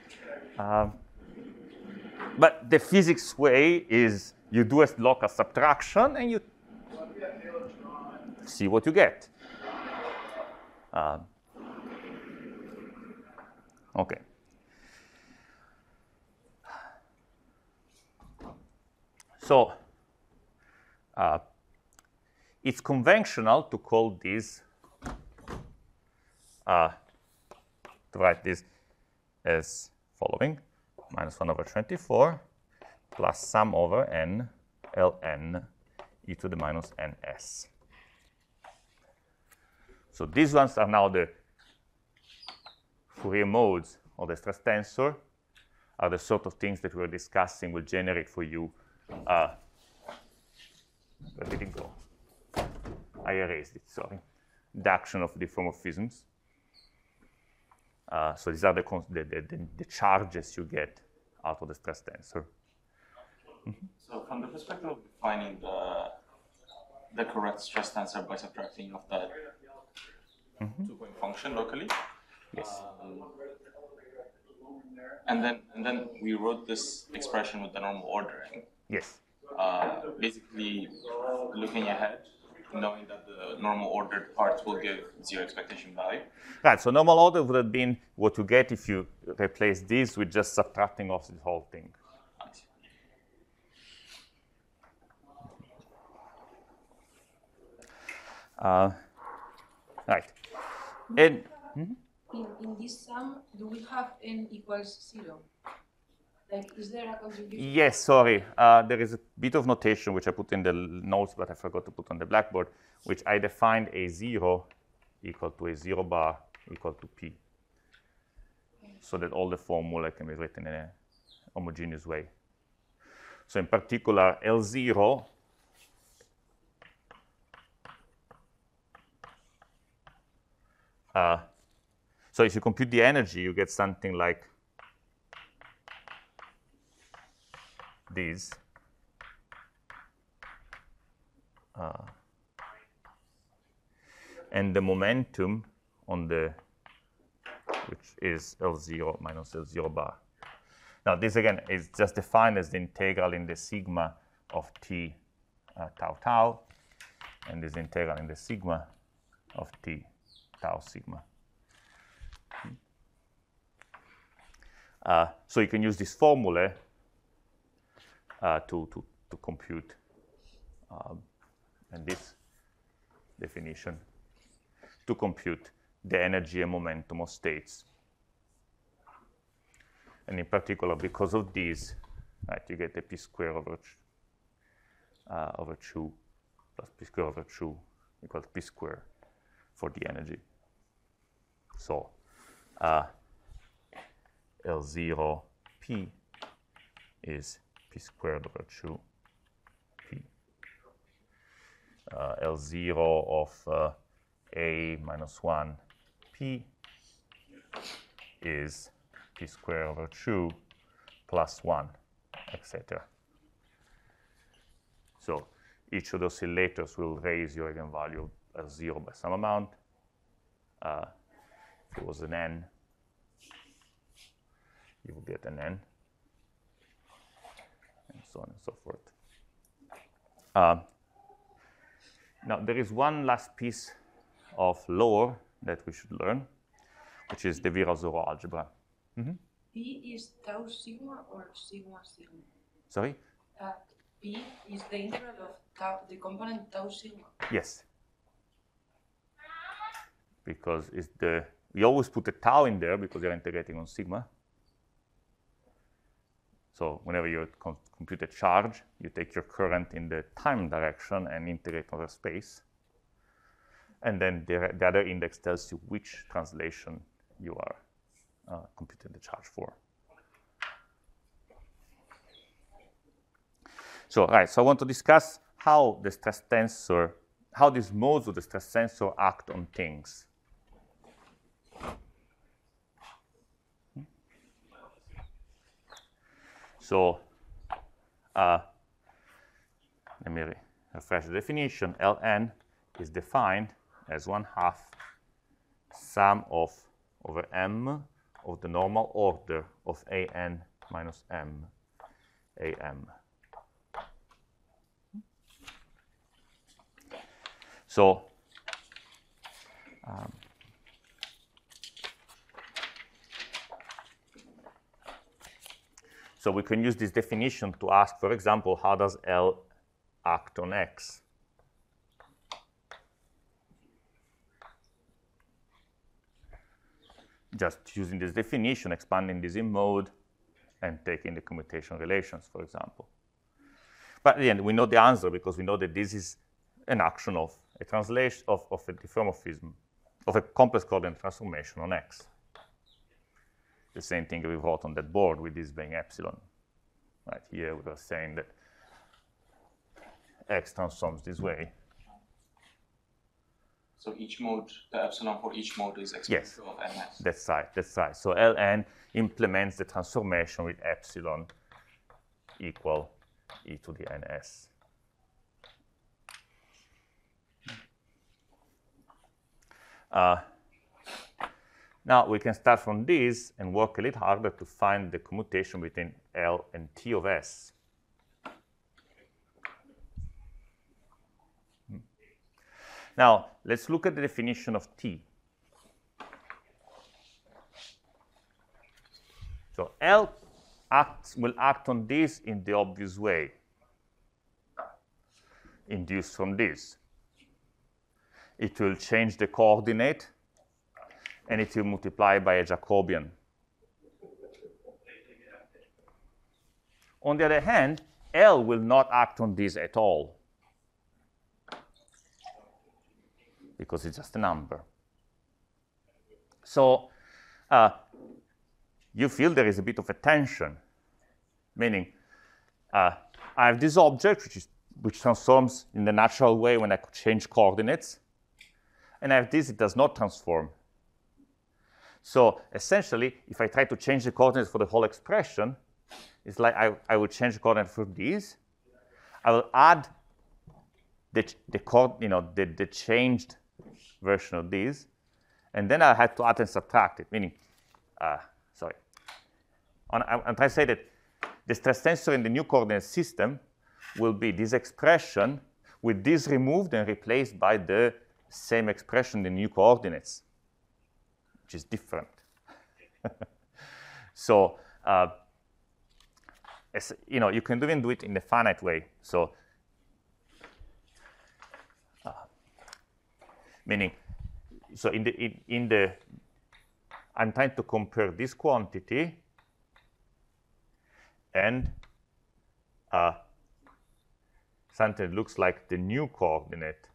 But the physics way is you do a local subtraction and you see what you get. Okay. So It's conventional to call this, to write this as following: minus 1 over 24 plus sum over n ln e to the minus ns. So these ones are now the Fourier modes of the stress tensor, are the sort of things that we were discussing will generate for you. Where did it go? I erased it, sorry. The action of diffeomorphisms. So these are the charges you get out of the stress tensor. So from the perspective of defining the correct stress tensor by subtracting of that two-point function locally. Yes. And then we wrote this expression with the normal ordering. Yes. Basically, looking ahead, knowing that the normal ordered parts will give zero expectation value. Right, so normal order would have been what you get if you replace this with just subtracting off this whole thing. Right. And in this sum, do we have n equals 0? Like, is there a contribution? yes, sorry. There is a bit of notation which I put in the notes, but I forgot to put on the blackboard, which I defined A0 equal to A0 bar equal to P, so that all the formula can be written in a homogeneous way. So in particular, L0 so if you compute the energy, you get something like these. And the momentum on the, which is L0 minus L0 bar. Now this again is just defined as the integral in the sigma of t tau tau, and this integral in the sigma of t tau sigma. So you can use this formula to compute and this definition to compute the energy and momentum of states. And in particular, because of these, right, you get the p squared over 2 plus p squared over 2 equals p squared for the energy. So L0 p is p squared over 2 p. L0 of a minus 1 p is p squared over 2 plus 1, etc. So each of the oscillators will raise your eigenvalue of L0 by some amount. If it was an n, you will get an n, and so on and so forth. Now, there is one last piece of lore that we should learn, which is the Virasoro algebra. P is tau sigma or sigma sigma? Sorry? P is the integral of tau, the component tau sigma. Yes. Because it's we always put a tau in there because you're integrating on sigma. So whenever you compute a charge, you take your current in the time direction and integrate over space. And then the other index tells you which translation you are computing the charge for. So, right, so I want to discuss how the stress tensor, how these modes of the stress tensor act on things. So, let me refresh the definition. Ln is defined as 1/2 sum of over m of the normal order of an minus m am. So, so we can use this definition to ask, for example, how does L act on X. Just using this definition, expanding this in mode, and taking the commutation relations, for example. But again, we know the answer because we know that this is an action of a translation of a diffeomorphism, of a complex coordinate transformation on X. The same thing we wrote on that board with this being epsilon. Right here, we were saying that X transforms this way. So each mode, the epsilon for each mode is exponential of ns. That's right, that's right. So Ln implements the transformation with epsilon equal e to the ns. Now we can start from this and work a little harder to find the commutation between L and T of S. Now, let's look at the definition of T. So L will act on this in the obvious way, induced from this. It will change the coordinate, and it will multiply by a Jacobian. On the other hand, L will not act on this at all, because it's just a number. So you feel there is a bit of a tension, meaning I have this object which transforms in the natural way when I change coordinates, and I have this, it does not transform. So essentially, if I try to change the coordinates for the whole expression, it's like I will change the coordinate for these. I will add the changed version of these, and then I have to add and subtract it, meaning, sorry. I'm trying to say that the stress tensor in the new coordinate system will be this expression with this removed and replaced by the same expression in the new coordinates, which is different. So, you can even do it in a finite way. So, meaning, so I'm trying to compare this quantity and something that looks like the new coordinate.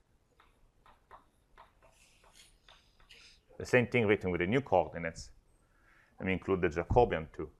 The same thing written with the new coordinates. Let me include the Jacobian too.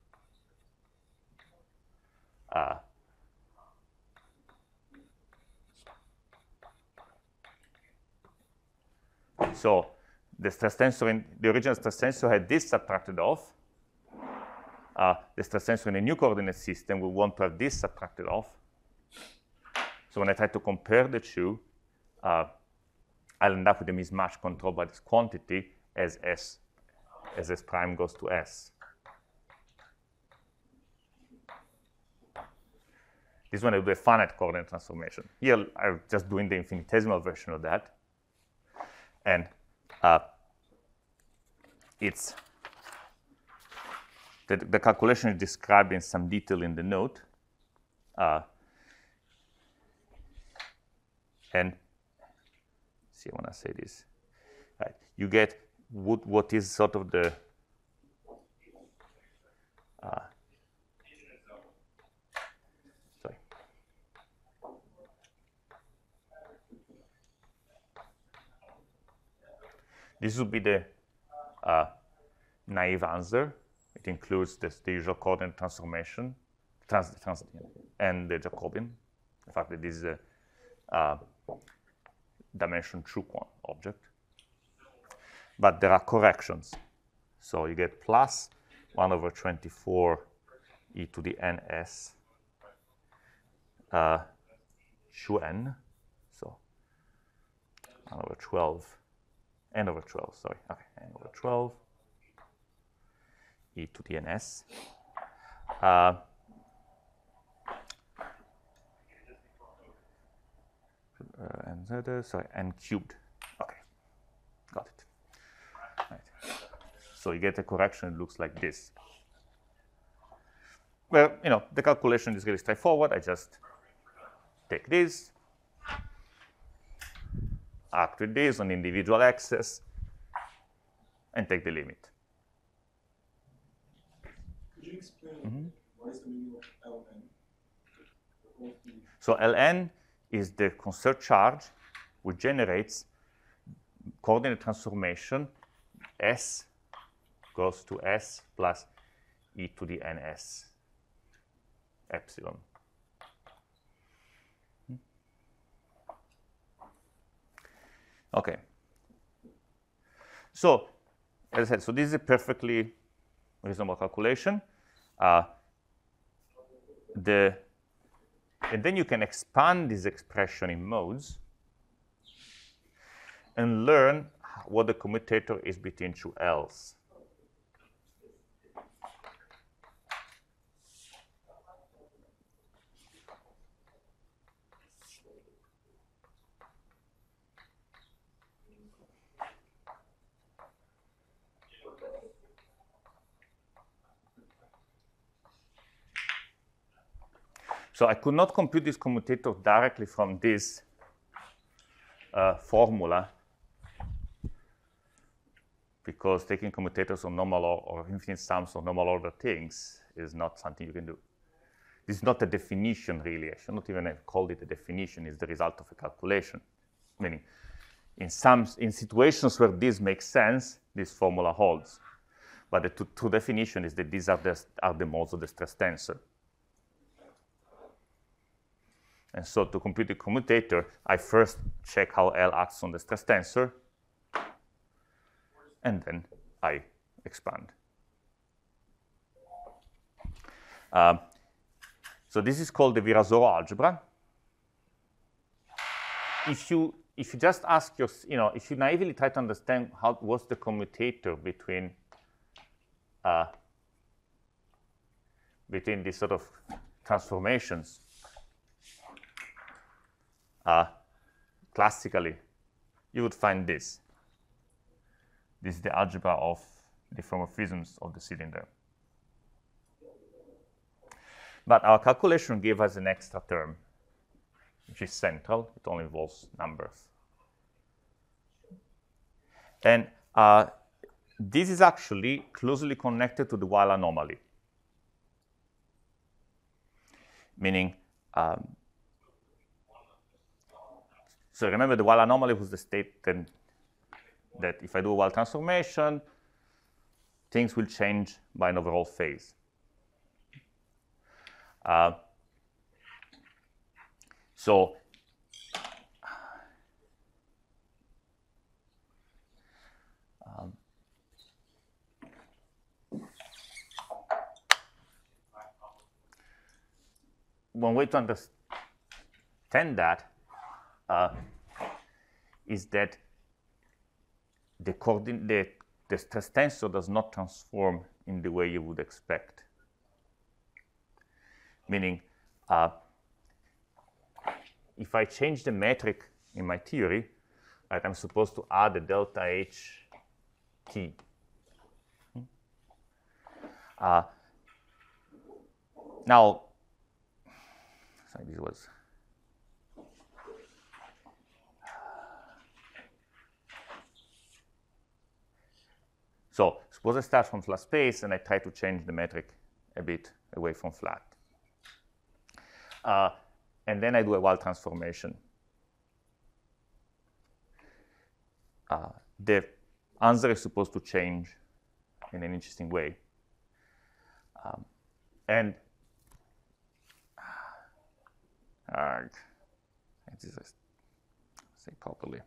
So the stress tensor the original stress tensor had this subtracted off. The stress tensor in the new coordinate system will want to have this subtracted off. So when I try to compare the two, I'll end up with a mismatch controlled by this quantity as S prime goes to S. This one I will do a finite coordinate transformation. Here I'm just doing the infinitesimal version of that. And it's the calculation is described in some detail in the note. And see, I want to say this. Right. You get what is sort of the sorry. This would be the naive answer. It includes the usual coordinate transformation and the Jacobian. The fact that this is a dimension 2 object. But there are corrections. So you get plus 1 over 24 e to the ns 2n. So 1 over 12, n over 12, sorry. Okay, n over 12 e to the ns. N cubed. Okay, got it. Right. So you get a correction, it looks like this. Well, the calculation is really straightforward. I just take this, act with this on individual axes, and take the limit. Could you explain what is the meaning of Ln? So Ln is the conserved charge which generates coordinate transformation. S goes to S plus e to the ns epsilon. Okay. So, as I said, so this is a perfectly reasonable calculation. And then you can expand this expression in modes and learn what the commutator is between two L's. So I could not compute this commutator directly from this formula, because taking commutators on normal or infinite sums of normal order things is not something you can do. This is not a definition, really. I should not even have called it a definition. It's the result of a calculation. Meaning, in situations where this makes sense, this formula holds. But the true definition is that these are the modes of the stress tensor. And so to compute the commutator, I first check how L acts on the stress tensor, and then I expand. So this is called the Virasoro algebra. If you just ask if you naively try to understand what's the commutator between these sort of transformations, classically, you would find this. This is the algebra of the diffeomorphisms of the cylinder. But our calculation gave us an extra term, which is central. It only involves numbers. And this is actually closely connected to the Weil anomaly. Meaning, so remember the Weil anomaly was the state that if I do a Weil transformation, things will change by an overall phase. So one way to understand that is that the stress tensor does not transform in the way you would expect. Meaning, if I change the metric in my theory, right, I'm supposed to add a delta H t. Now, sorry, this was. So suppose I start from flat space and I try to change the metric a bit away from flat. And then I do a Weil transformation. The answer is supposed to change in an interesting way. And say properly.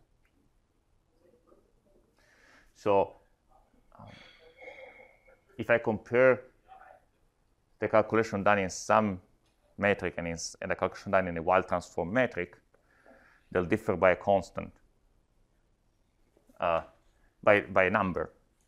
So if I compare the calculation done in some metric and the calculation done in a Weil transform metric, they'll differ by a constant, by a number.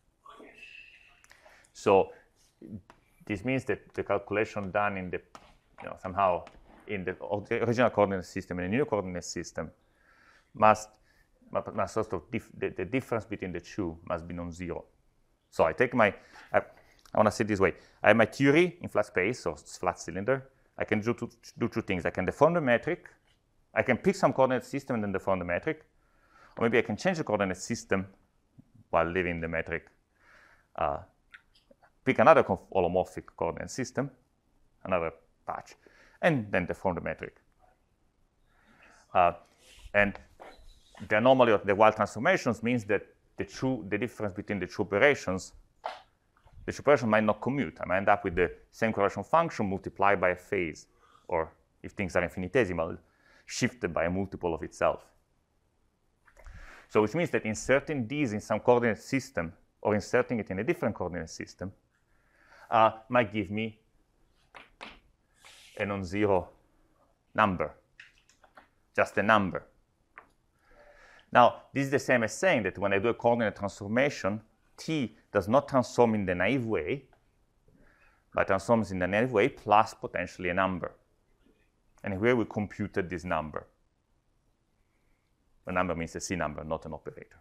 So this means that the calculation done in the somehow in the original coordinate system and the new coordinate system must sort of the difference between the two must be non-zero. So I take I want to say it this way. I have my theory in flat space or flat cylinder. I can do two things. I can deform the metric. I can pick some coordinate system and then deform the metric. Or maybe I can change the coordinate system while leaving the metric. Pick another holomorphic coordinate system, another patch, and then deform the metric. And the anomaly of the wild transformations means that the difference between the two operations might not commute. I might end up with the same correlation function multiplied by a phase, or if things are infinitesimal, shifted by a multiple of itself. So which means that inserting these in some coordinate system or inserting it in a different coordinate system might give me a non-zero number, just a number. Now, this is the same as saying that when I do a coordinate transformation, T does not transform in the naive way, but transforms in the naive way plus potentially a number. And here we computed this number. A number means a C number, not an operator.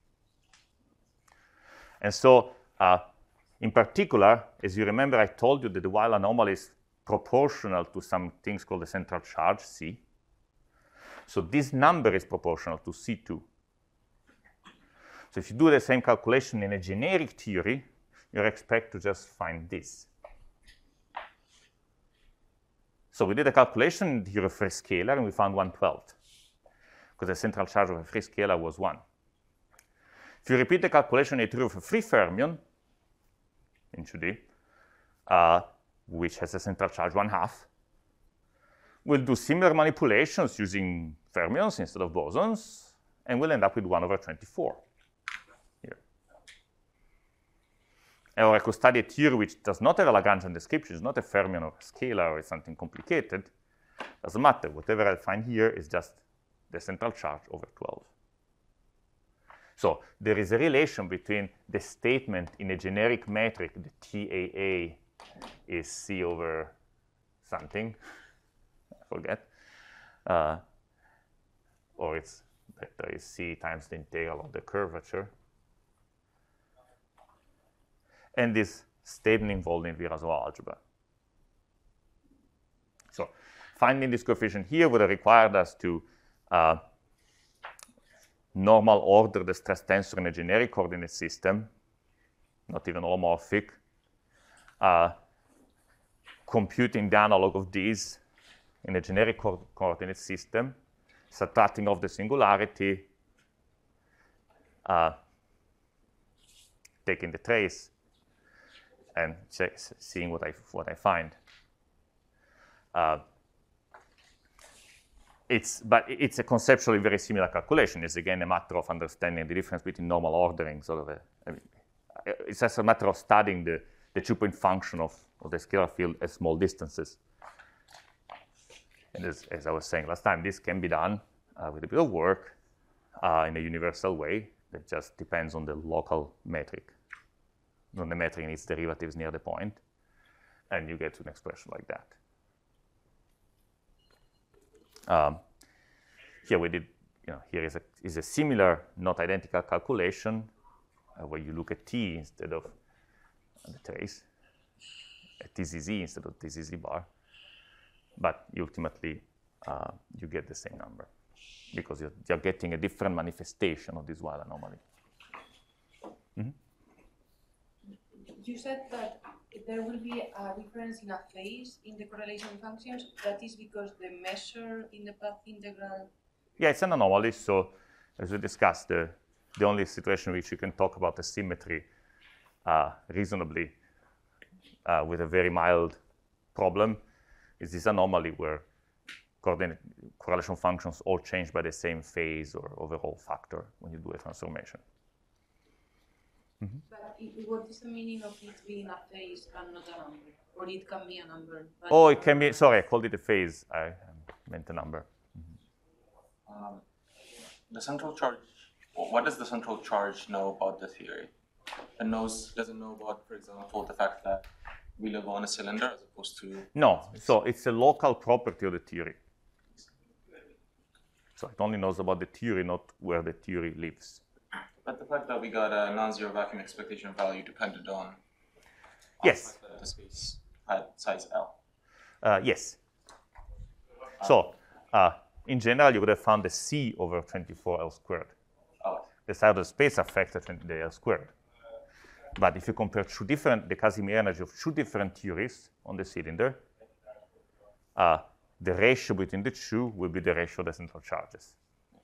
And so, in particular, as you remember, I told you that the Weil anomaly is proportional to some things called the central charge, C. So this number is proportional to C2. So if you do the same calculation in a generic theory, you expect to just find this. So we did a calculation here of a free scalar, and we found 1/12, because the central charge of a free scalar was 1. If you repeat the calculation in a theory of a free fermion, in 2D, which has a central charge 1/2, we'll do similar manipulations using fermions instead of bosons, and we'll end up with 1/24 here. Or I could study a theory which does not have a Lagrangian description, it's not a fermion or a scalar or something complicated. Doesn't matter. Whatever I find here is just the central charge over 12. So there is a relation between the statement in a generic metric, the TAA is C over something, I forget, or it's that there is C times the integral of the curvature, and this statement involved in Virasoro algebra. So finding this coefficient here would have required us to normal order the stress tensor in a generic coordinate system, not even holomorphic, computing the analog of these in a generic coordinate system, subtracting off the singularity, taking the trace, and seeing what I find. But it's a conceptually very similar calculation. It's again a matter of understanding the difference between normal ordering. It's just a matter of studying the 2-point function of the scalar field at small distances. And as I was saying last time, this can be done with a bit of work in a universal way that just depends on the local metric, on the metric and its derivatives near the point, and you get to an expression like that. Here we did, here is a similar, not identical calculation where you look at T instead of the trace, at TZZ instead of TZZ bar, but ultimately you get the same number because you're getting a different manifestation of this Weil anomaly. Mm-hmm. You said that there will be a difference in a phase in the correlation functions. That is because the measure in the path integral. Yeah, it's an anomaly. So, as we discussed, the only situation in which you can talk about the symmetry reasonably with a very mild problem is this anomaly where correlation functions all change by the same phase or overall factor when you do a transformation. Mm-hmm. But what is the meaning of it being a phase and not a number? Or it can be a number? Oh, it can be, sorry, I called it a phase. I meant a number. Mm-hmm. The central charge, what does the central charge know about the theory? It doesn't know about, for example, the fact that we live on a cylinder as opposed to... No, so it's a local property of the theory. So it only knows about the theory, not where the theory lives. But the fact that we got a non-zero vacuum expectation value depended on yes, the space at size L. Yes. So in general, you would have found the C over 24L squared. the size of the space affects the R squared. But if you compare the Casimir energy of two different theories on the cylinder, the ratio between the two will be the ratio of the central charges.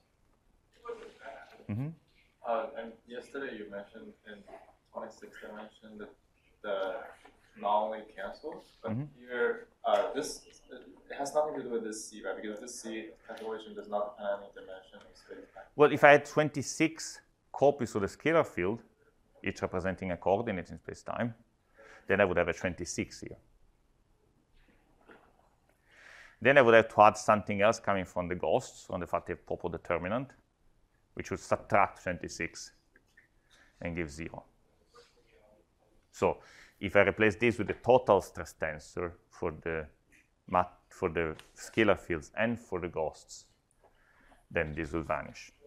And yesterday you mentioned in 26 dimension that the non-only cancels, but here this it has nothing to do with this C, right? Because this C cancellation does not depend on any dimension of space-time. Well, if I had 26 copies of the scalar field, each representing a coordinate in space-time, then I would have a 26 here. Then I would have to add something else coming from the ghosts, from the fact they have proper determinant, which would subtract 26 and give 0. So if I replace this with the total stress tensor for the scalar fields and for the ghosts, then this will vanish.